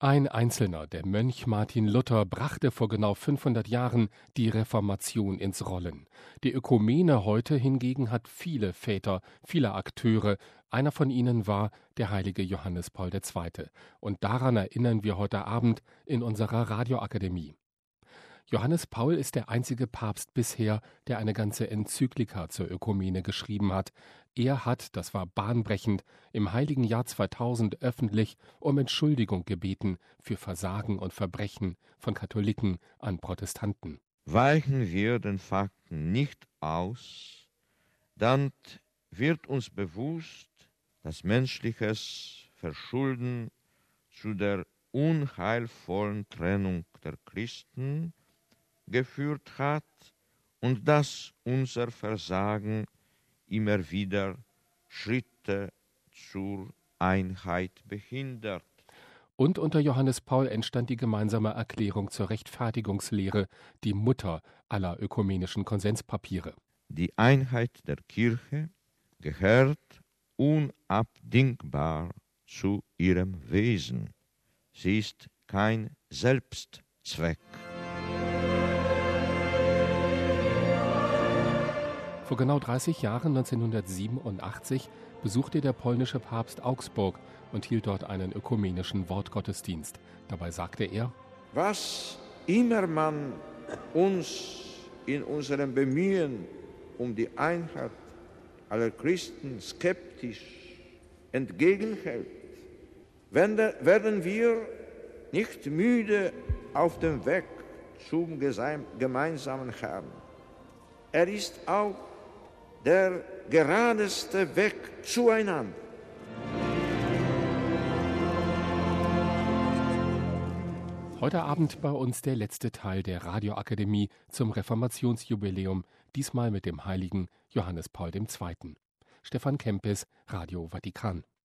Ein Einzelner, der Mönch Martin Luther, brachte vor genau 500 Jahren die Reformation ins Rollen. Die Ökumene heute hingegen hat viele Väter, viele Akteure. Einer von ihnen war der heilige Johannes Paul II. Und daran erinnern wir heute Abend in unserer Radioakademie. Johannes Paul ist der einzige Papst bisher, der eine ganze Enzyklika zur Ökumene geschrieben hat. Er hat, das war bahnbrechend, im heiligen Jahr 2000 öffentlich um Entschuldigung gebeten für Versagen und Verbrechen von Katholiken an Protestanten. Weichen wir den Fakten nicht aus, dann wird uns bewusst, dass menschliches Verschulden zu der unheilvollen Trennung der Christen geführt hat und dass unser Versagen immer wieder Schritte zur Einheit behindert. Und unter Johannes Paul entstand die gemeinsame Erklärung zur Rechtfertigungslehre, die Mutter aller ökumenischen Konsenspapiere. Die Einheit der Kirche gehört unabdingbar zu ihrem Wesen. Sie ist kein Selbstzweck. Vor genau 30 Jahren, 1987, besuchte der polnische Papst Augsburg und hielt dort einen ökumenischen Wortgottesdienst. Dabei sagte er: Was immer man uns in unserem Bemühen um die Einheit aller Christen skeptisch entgegenhält, werden wir nicht müde auf dem Weg zum gemeinsamen Herrn. Er ist auch der geradeste Weg zueinander. Heute Abend bei uns der letzte Teil der Radioakademie zum Reformationsjubiläum, diesmal mit dem heiligen Johannes Paul II. Stefan Kempis, Radio Vatikan.